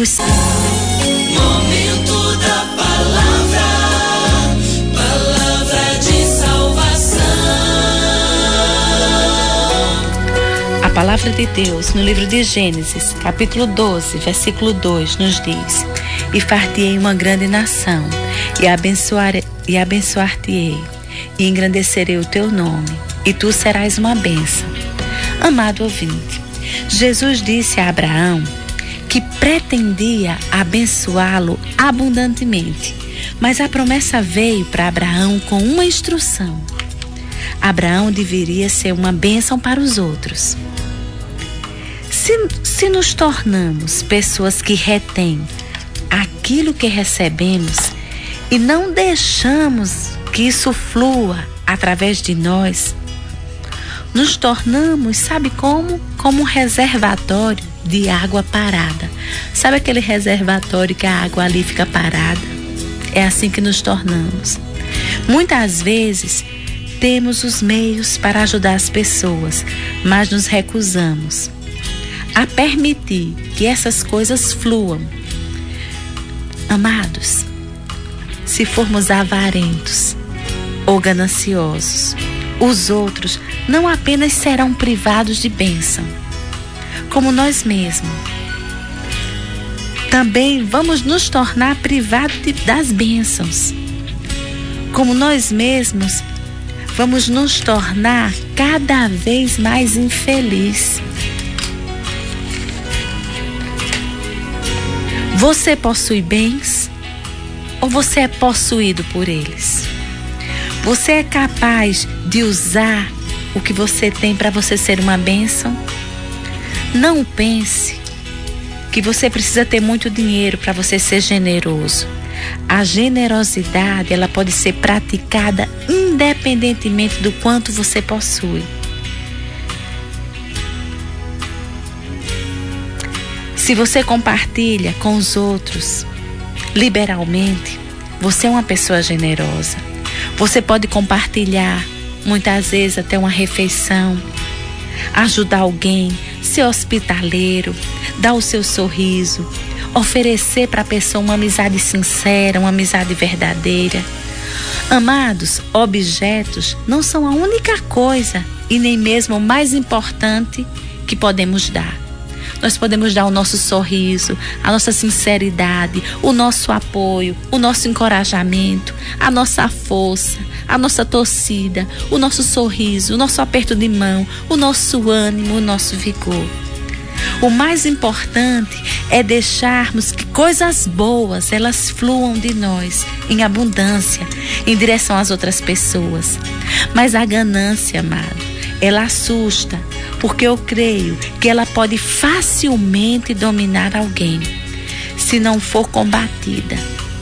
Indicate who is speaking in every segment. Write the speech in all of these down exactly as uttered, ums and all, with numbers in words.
Speaker 1: Os...
Speaker 2: Momento da palavra, palavra de salvação.
Speaker 1: A palavra de Deus no livro de Gênesis, capítulo doze, versículo dois, nos diz: E far-te-ei uma grande nação, e, abençoar, e abençoar-te-ei, e engrandecerei o teu nome, e tu serás uma bênção. Amado ouvinte, Jesus disse a Abraão que pretendia abençoá-lo abundantemente, mas a promessa veio para Abraão com uma instrução. Abraão deveria ser uma bênção para os outros. Se, se nos tornamos pessoas que retêm aquilo que recebemos e não deixamos que isso flua através de nós, nos tornamos, sabe como? Como um reservatório de água parada. Sabe aquele reservatório que a água ali fica parada? É assim que nos tornamos. Muitas vezes temos os meios para ajudar as pessoas, mas nos recusamos a permitir que essas coisas fluam. Amados, se formos avarentos ou gananciosos, os outros não apenas serão privados de bênção, como nós mesmos. Também vamos nos tornar privados de, das bênçãos. Como nós mesmos, vamos nos tornar cada vez mais infelizes. Você possui bens ou você é possuído por eles? Você é capaz de usar o que você tem para você ser uma bênção? Não pense que você precisa ter muito dinheiro para você ser generoso. A generosidade, ela pode ser praticada independentemente do quanto você possui. Se você compartilha com os outros liberalmente, você é uma pessoa generosa. Você pode compartilhar, muitas vezes até uma refeição, ajudar alguém, ser hospitaleiro, dar o seu sorriso, oferecer para a pessoa uma amizade sincera, uma amizade verdadeira. Amados, objetos não são a única coisa e nem mesmo o mais importante que podemos dar. Nós podemos dar o nosso sorriso, a nossa sinceridade, o nosso apoio, o nosso encorajamento, a nossa força, a nossa torcida, o nosso sorriso, o nosso aperto de mão, o nosso ânimo, o nosso vigor. O mais importante é deixarmos que coisas boas, elas fluam de nós em abundância, em direção às outras pessoas. Mas a ganância, amado, ela assusta, porque eu creio que ela pode facilmente dominar alguém, se não for combatida.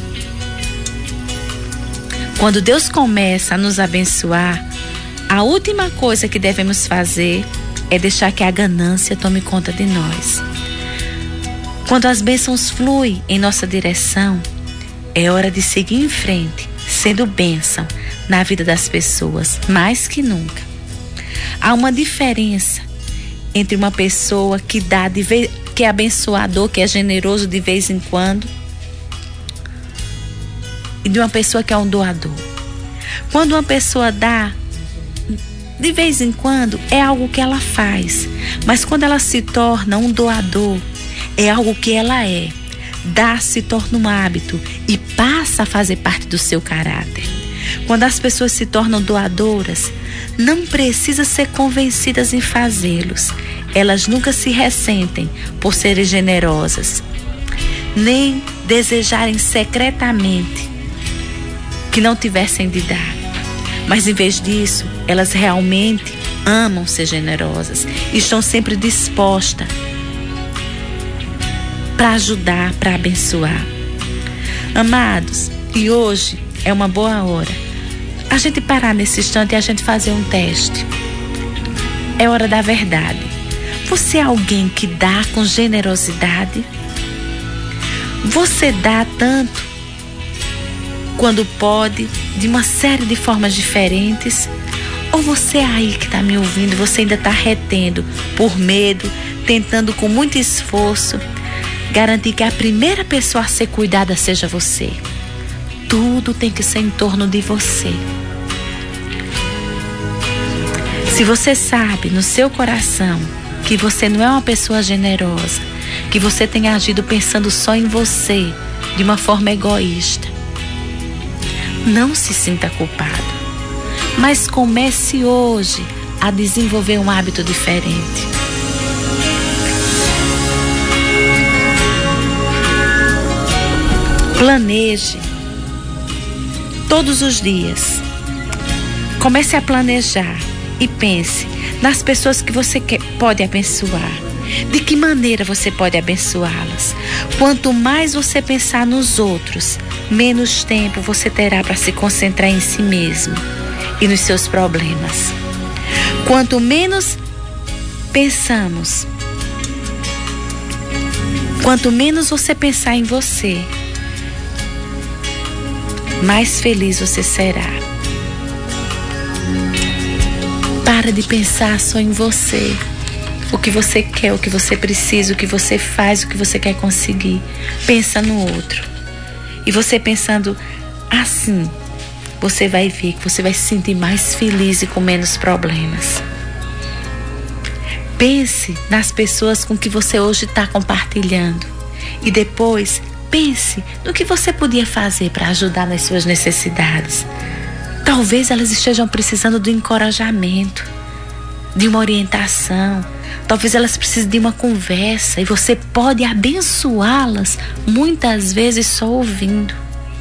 Speaker 1: Quando Deus começa a nos abençoar, a última coisa que devemos fazer é deixar que a ganância tome conta de nós. Quando as bênçãos fluem em nossa direção, é hora de seguir em frente, sendo bênção na vida das pessoas, mais que nunca. Há uma diferença entre uma pessoa que dá de vez, que é abençoador, que é generoso de vez em quando, e de uma pessoa que é um doador. Quando uma pessoa dá de vez em quando, é algo que ela faz, mas quando ela se torna um doador, é algo que ela é. Dar se torna um hábito e passa a fazer parte do seu caráter. Quando as pessoas se tornam doadoras, não precisa ser convencidas em fazê-los. Elas nunca se ressentem por serem generosas, nem desejarem secretamente que não tivessem de dar. Mas em vez disso, elas realmente amam ser generosas e estão sempre dispostas para ajudar, para abençoar. Amados, e hoje é uma boa hora a gente parar nesse instante e a gente fazer um teste. É hora da verdade. Você é alguém que dá com generosidade? Você dá tanto quando pode, de uma série de formas diferentes? Ou você aí que está me ouvindo, você ainda está retendo por medo, tentando com muito esforço garantir que a primeira pessoa a ser cuidada seja você. Tudo tem que ser em torno de você. Se você sabe no seu coração que você não é uma pessoa generosa, que você tem agido pensando só em você, de uma forma egoísta, não se sinta culpado, mas comece hoje a desenvolver um hábito diferente. Planeje todos os dias. Comece a planejar e pense nas pessoas que você quer, pode abençoar. De que maneira você pode abençoá-las? Quanto mais você pensar nos outros, menos tempo você terá para se concentrar em si mesmo e nos seus problemas. Quanto menos pensamos, quanto menos você pensar em você, mais feliz você será. Para de pensar só em você. O que você quer, o que você precisa, o que você faz, o que você quer conseguir. Pensa no outro. E você pensando assim, você vai ver que você vai se sentir mais feliz e com menos problemas. Pense nas pessoas com que você hoje está compartilhando. E depois, pense no que você podia fazer para ajudar nas suas necessidades. Talvez elas estejam precisando de um encorajamento, de uma orientação. Talvez elas precisem de uma conversa e você pode abençoá-las muitas vezes só ouvindo.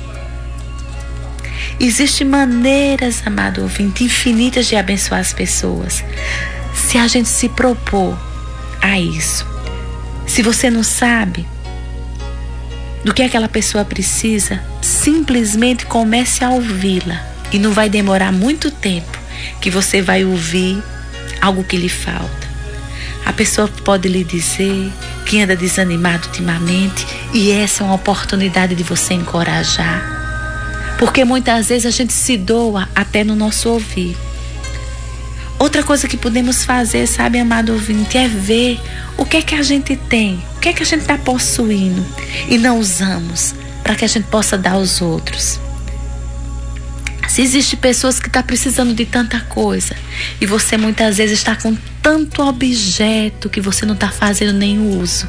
Speaker 1: Existem maneiras, amado ouvinte, infinitas de abençoar as pessoas. Se a gente se propor a isso. Se você não sabe do que aquela pessoa precisa, simplesmente comece a ouvi-la. E não vai demorar muito tempo que você vai ouvir algo que lhe falta. A pessoa pode lhe dizer que anda desanimado ultimamente e essa é uma oportunidade de você encorajar. Porque muitas vezes a gente se doa até no nosso ouvir. Outra coisa que podemos fazer, sabe, amado ouvinte, é ver o que é que a gente tem, o que é que a gente está possuindo e não usamos para que a gente possa dar aos outros. Se existem pessoas que estão precisando de tanta coisa e você muitas vezes está com tanto objeto que você não está fazendo nenhum uso,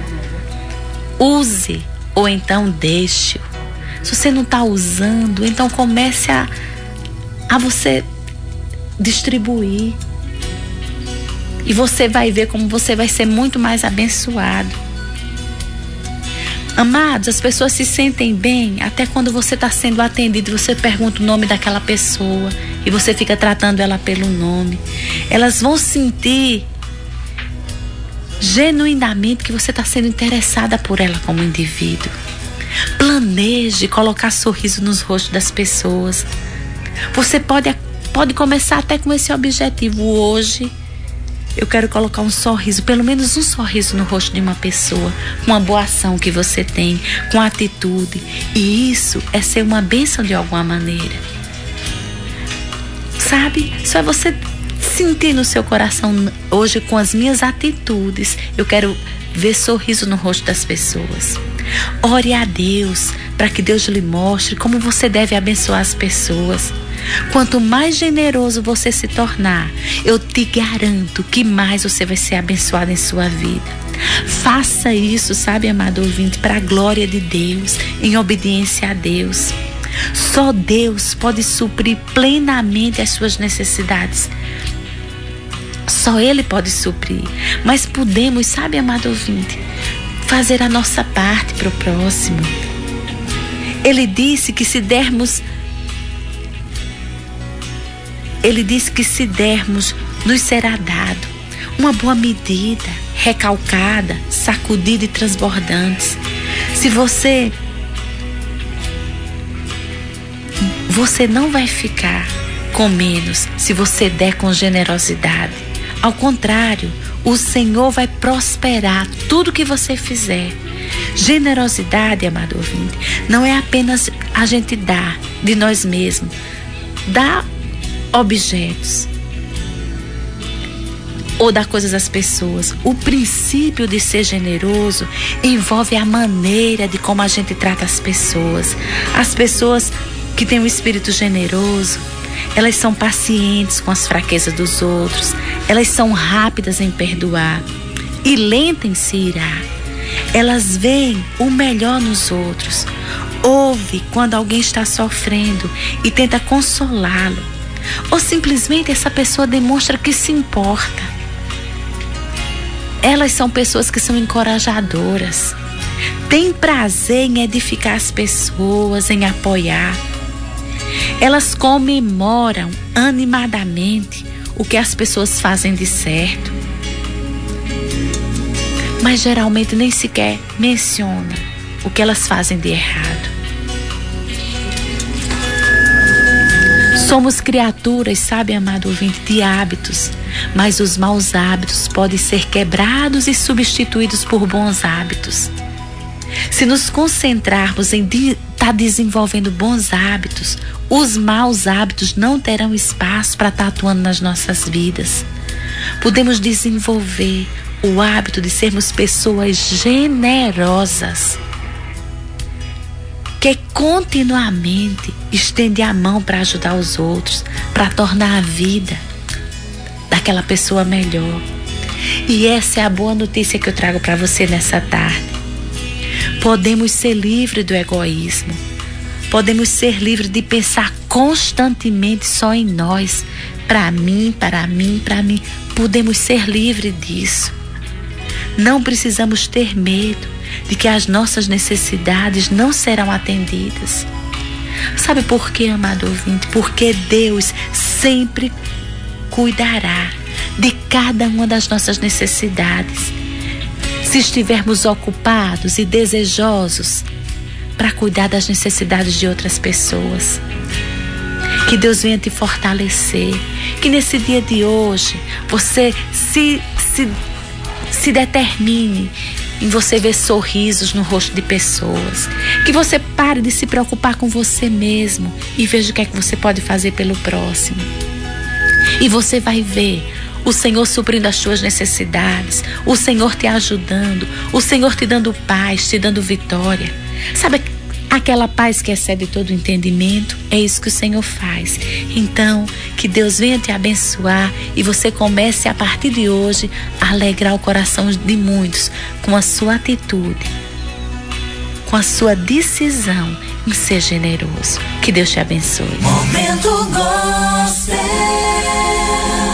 Speaker 1: use ou então deixe-o. Se você não está usando, então comece a, a você distribuir e você vai ver como você vai ser muito mais abençoado. Amados, as pessoas se sentem bem até quando você está sendo atendido e você pergunta o nome daquela pessoa e você fica tratando ela pelo nome. Elas vão sentir genuinamente que você está sendo interessada por ela como indivíduo. Planeje colocar sorriso nos rostos das pessoas. Você pode, pode começar até com esse objetivo. Hoje eu quero colocar um sorriso, pelo menos um sorriso no rosto de uma pessoa, com uma boa ação que você tem, com atitude. E isso é ser uma bênção de alguma maneira. Sabe? Só é você sentir no seu coração, hoje com as minhas atitudes, eu quero ver sorriso no rosto das pessoas. Ore a Deus para que Deus lhe mostre como você deve abençoar as pessoas. Quanto mais generoso você se tornar, eu te garanto que mais você vai ser abençoado em sua vida. Faça isso, sabe, amado ouvinte, para a glória de Deus, em obediência a Deus. Só Deus pode suprir plenamente as suas necessidades. Só Ele pode suprir. Mas podemos, sabe, amado ouvinte, fazer a nossa parte para o próximo. Ele disse que se dermos Ele disse que se dermos, nos será dado. Uma boa medida, recalcada, sacudida e transbordante. Se você... Você não vai ficar com menos se você der com generosidade. Ao contrário, o Senhor vai prosperar tudo que você fizer. Generosidade, amado ouvinte, não é apenas a gente dar de nós mesmos. Dar objetos. ou dar coisas às pessoas. O princípio de ser generoso envolve a maneira de como a gente trata as pessoas. As pessoas que têm um espírito generoso, elas são pacientes com as fraquezas dos outros, elas são rápidas em perdoar e lentas em se irar. Elas veem o melhor nos outros, ouve quando alguém está sofrendo e tenta consolá-lo, ou simplesmente essa pessoa demonstra que se importa. Elas são pessoas que são encorajadoras, têm prazer em edificar as pessoas, em apoiar. Elas comemoram animadamente o que as pessoas fazem de certo, mas geralmente nem sequer menciona o que elas fazem de errado. Somos criaturas, sabe, amado ouvinte, de hábitos, mas os maus hábitos podem ser quebrados e substituídos por bons hábitos. Se nos concentrarmos em estar tá desenvolvendo bons hábitos, os maus hábitos não terão espaço para estar tá atuando nas nossas vidas. Podemos desenvolver o hábito de sermos pessoas generosas, que continuamente estende a mão para ajudar os outros, para tornar a vida daquela pessoa melhor. E essa é a boa notícia que eu trago para você nessa tarde. Podemos ser livres do egoísmo. Podemos ser livres de pensar constantemente só em nós. Para mim, para mim, para mim. Podemos ser livres disso. Não precisamos ter medo de que as nossas necessidades não serão atendidas. Sabe por quê, amado ouvinte? Porque Deus sempre cuidará de cada uma das nossas necessidades, se estivermos ocupados e desejosos para cuidar das necessidades de outras pessoas. Que Deus venha te fortalecer, que nesse dia de hoje você se, se, se determine em você ver sorrisos no rosto de pessoas, que você pare de se preocupar com você mesmo e veja o que é que você pode fazer pelo próximo. E você vai ver o Senhor suprindo as suas necessidades, o Senhor te ajudando, o Senhor te dando paz, te dando vitória. Sabe aquela paz que excede todo o entendimento? É isso que o Senhor faz. Então, que Deus venha te abençoar e você comece a partir de hoje a alegrar o coração de muitos com a sua atitude, com a sua decisão em ser generoso. Que Deus te abençoe.
Speaker 2: Momento Gospel.